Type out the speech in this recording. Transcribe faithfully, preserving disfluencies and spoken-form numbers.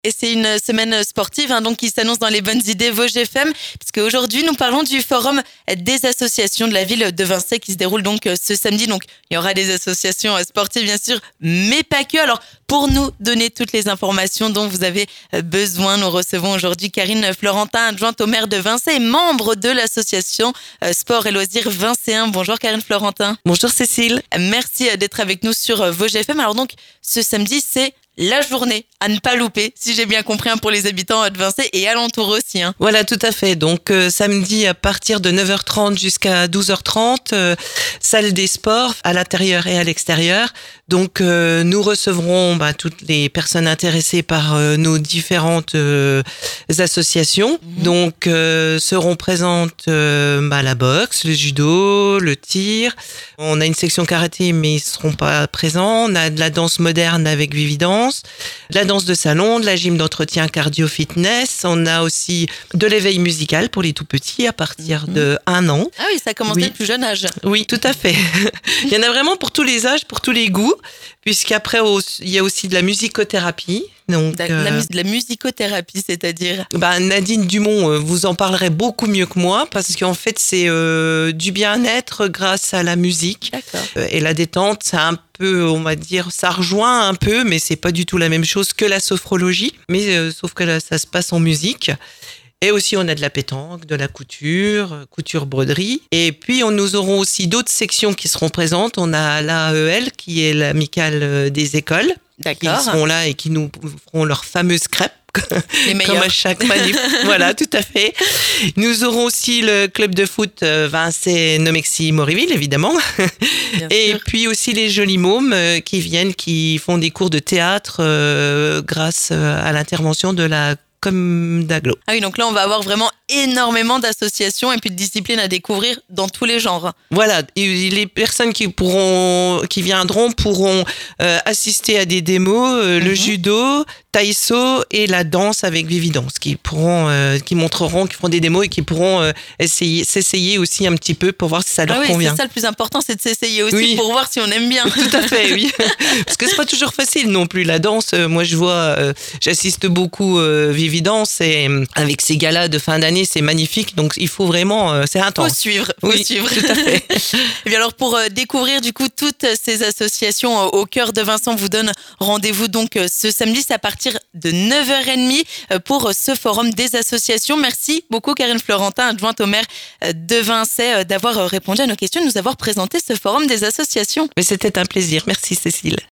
Et c'est une semaine sportive hein, donc qui s'annonce dans les bonnes idées Vosges F M, puisque aujourd'hui nous parlons du forum des associations de la ville de Vinçay qui se déroule donc ce samedi. Donc il y aura des associations sportives bien sûr, mais pas que. Alors pour nous donner toutes les informations dont vous avez besoin, nous recevons aujourd'hui Karine Florentin, adjointe au maire de Vinçay et membre de l'association Sport et Loisirs Vincéen. Bonjour Karine Florentin. Bonjour Cécile. Merci d'être avec nous sur Vosges F M. Alors donc ce samedi c'est la journée à ne pas louper, si j'ai bien compris, hein, pour les habitants de Vinçay et alentour aussi. Hein. Voilà, tout à fait. Donc euh, samedi à partir de neuf heures trente jusqu'à douze heures trente, euh, salle des sports à l'intérieur et à l'extérieur. Donc euh, nous recevrons bah, toutes les personnes intéressées par euh, nos différentes euh, associations. Mmh. Donc euh, seront présentes euh, bah, la boxe, le judo, le tir. On a une section karaté, mais ils seront pas présents. On a de la danse moderne avec Vividance, de la danse de salon, de la gym d'entretien cardio-fitness. On a aussi de l'éveil musical pour les tout petits à partir mmh. de un an. Ah oui, ça commence dès le plus jeune âge. Oui, tout à fait. Il y en a vraiment pour tous les âges, pour tous les goûts, puisqu'après, il y a aussi de la musicothérapie. Donc, de, la, euh, de la musicothérapie, c'est-à-dire bah, Nadine Dumont vous en parlerait beaucoup mieux que moi, parce qu'en fait, c'est euh, du bien-être grâce à la musique. D'accord. Euh, et la détente, c'est un peu, on va dire, ça rejoint un peu, mais c'est pas du tout la même chose que la sophrologie, mais euh, sauf que là, ça se passe en musique. Et aussi, on a de la pétanque, de la couture, couture-broderie. Et puis, on, nous aurons aussi d'autres sections qui seront présentes. On a l'A E L, qui est l'amicale des écoles. D'accord. Qui seront là et qui nous feront leur fameuse crêpe. Les meilleurs. Comme à chaque manif. Voilà, tout à fait. Nous aurons aussi le club de foot Vinçay Nomexy Moriville, évidemment. Bien et sûr. Puis aussi les jolis mômes qui viennent, qui font des cours de théâtre euh, grâce à l'intervention de la comme d'Aglo. Ah oui, donc là, on va avoir vraiment énormément d'associations et puis de disciplines à découvrir dans tous les genres. Voilà, et les personnes qui pourront, qui viendront pourront euh, assister à des démos, euh, mm-hmm. le judo, taïso et la danse avec Vividance, qui pourront, euh, qui montreront, qui feront des démos et qui pourront euh, essayer, s'essayer aussi un petit peu pour voir si ça leur ah oui, convient. C'est ça le plus important, c'est de s'essayer aussi oui. pour voir si on aime bien. Tout à fait, oui. Parce que c'est pas toujours facile non plus la danse. Moi, je vois, euh, j'assiste beaucoup euh, Vividance et euh, avec ces galas de fin d'année, c'est magnifique. Donc, il faut vraiment, euh, c'est intense. Faut suivre, faut oui, suivre. Tout à fait. Et bien alors, pour euh, découvrir du coup toutes ces associations euh, au cœur de Vinçay, on vous donne rendez-vous donc euh, ce samedi, c'est à partir de neuf heures trente pour euh, ce forum des associations. Merci beaucoup Karine Florentin, adjointe au maire euh, de Vinçay, euh, d'avoir euh, répondu à nos questions et de nous avoir présenté ce forum des associations. Mais c'était un plaisir. Merci Cécile.